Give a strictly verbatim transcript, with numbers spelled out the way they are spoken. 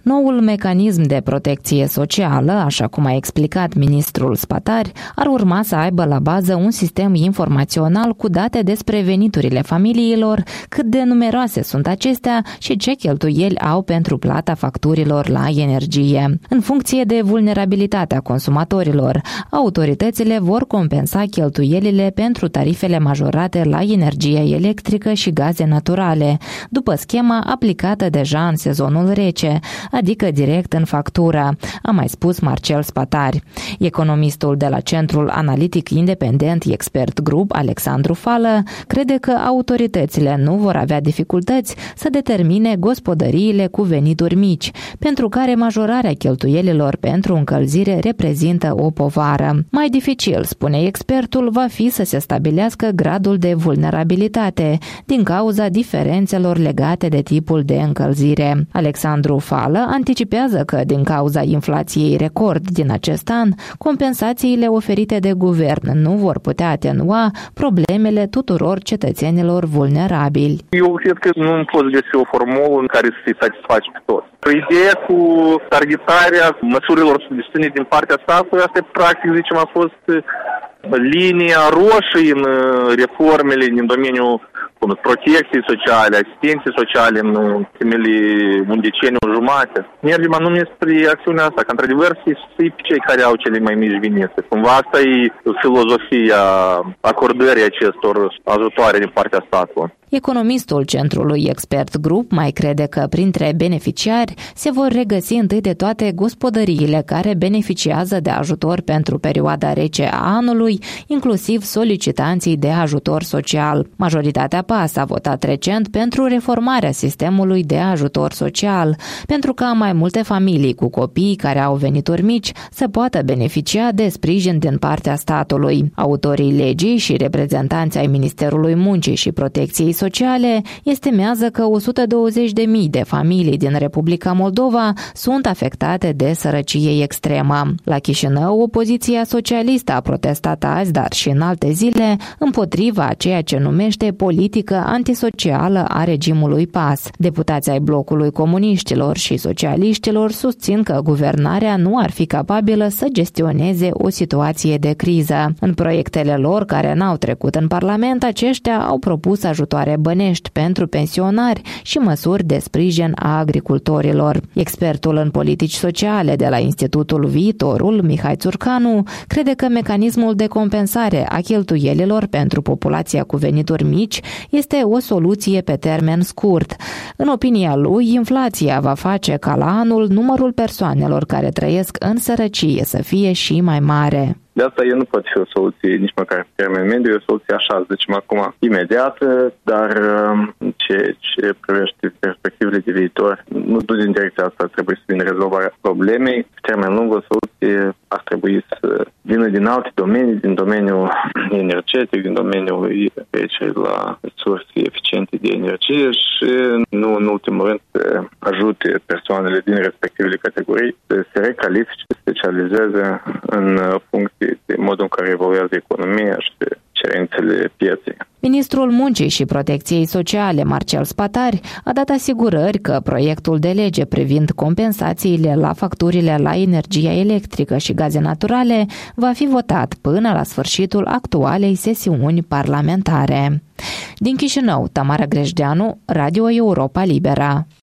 Noul mecanism de protecție socială, așa cum a explicat ministrul Spatari, ar urma să aibă la bază un sistem informațional cu date despre veniturile familiilor, cât de numeroase sunt acestea și ce cheltuieli au pentru plata facturilor la energie. În funcție de vulnerabilitatea consumatorilor, autoritățile vor compensa cheltuielile pentru tarifele majorate la energie electrică și gaze naturale, după schema aplicată deja în sezonul rece, adică direct în factură, a mai spus Marcel Spatari. Economistul de la Centrul Analitic Independent Expert Group, Alexandru Fală, crede că autoritățile nu vor avea dificultăți să determine gospodăriile cu venituri mici, pentru care majorarea cheltuielilor pentru încălzire reprezintă o povară. Mai dificil, spune expertul, va fi să se stabilească gradul de vulnerabilitate din cauza diferențelor legate de tipul de încălzire. Alexandru Fală anticipează că, din cauza inflației record din acest an, compensațiile oferite de guvern nu vor putea atenua problemele tuturor cetățenilor vulnerabili. Eu cred că nu poți găsi o formulă în care să-i satisfaci pe toți. Ideea cu targetarea măsurilor susținute din partea statului, asta practic, zicem, a fost linia roșie în reformele din domeniul protecției sociale, asistenței sociale în ultimele un deceniu jumate. Mergem anume spre acțiunea asta, că într-adevăr să-i pe cei care au cele mai mici venituri. Cumva asta e filozofia acordării acestor ajutoare din partea statului. Economistul Centrului Expert Group mai crede că printre beneficiari se vor regăsi întâi de toate gospodăriile care beneficiază de ajutor pentru perioada rece a anului, inclusiv solicitanții de ajutor social. Majoritatea P A S a votat recent pentru reformarea sistemului de ajutor social, pentru ca mai multe familii cu copii care au venituri mici să poată beneficia de sprijin din partea statului. Autorii legii și reprezentanții ai Ministerului Muncii și Protecției Sociale estimează că o sută douăzeci de mii de familii din Republica Moldova sunt afectate de sărăcie extremă. La Chișinău, opoziția socialistă a protestat azi, dar și în alte zile, împotriva a ceea ce numește politică antisocială a regimului P A S. Deputații ai blocului comuniștilor și socialiștilor susțin că guvernarea nu ar fi capabilă să gestioneze o situație de criză. În proiectele lor, care n-au trecut în Parlament, aceștia au propus ajutoare bănești pentru pensionari și măsuri de sprijin a agricultorilor. Expertul în politici sociale de la Institutul Viitorul, Mihai Țurcanu, crede că mecanismul de compensare a cheltuielilor pentru populația cu venituri mici este o soluție pe termen scurt. În opinia lui, inflația va face ca la anul numărul persoanelor care trăiesc în sărăcie să fie și mai mare. De asta e nu poate fi o soluție nici măcar pe termen mediu, e o soluție așa, să zicem acum, imediată, dar ce, ce privește perspectivele de viitor, nu din direcția asta trebuie să vină rezolvarea problemei. Pe termen lung, o soluție ar trebui să vină din alte domenii, din domeniul energetic, din domeniul trecerii la resurse eficiente de energie și, nu în ultimul rând, să ajute persoanele din respectivele categorii să se recalifice, să specializeze în funcție de modul în care evoluează economia și de cerințele pieței. Ministrul Muncii și Protecției Sociale, Marcel Spatari, a dat asigurări că proiectul de lege privind compensațiile la facturile la energia electrică și gaze naturale va fi votat până la sfârșitul actualei sesiuni parlamentare. Din Chișinău, Tamara Grejdeanu, Radio Europa Libera.